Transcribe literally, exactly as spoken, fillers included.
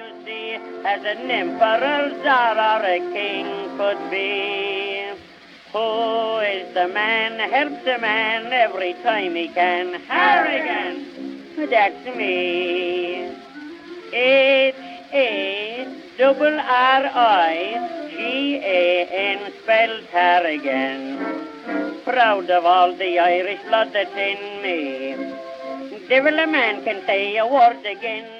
see as an emperor, czar, or a king could be. Who is the man, helps a man every time he can? Harrigan, that's me. H A double R I G A N spells Harrigan. Proud of all the Irish blood that's in me. Devil a man can say a word again.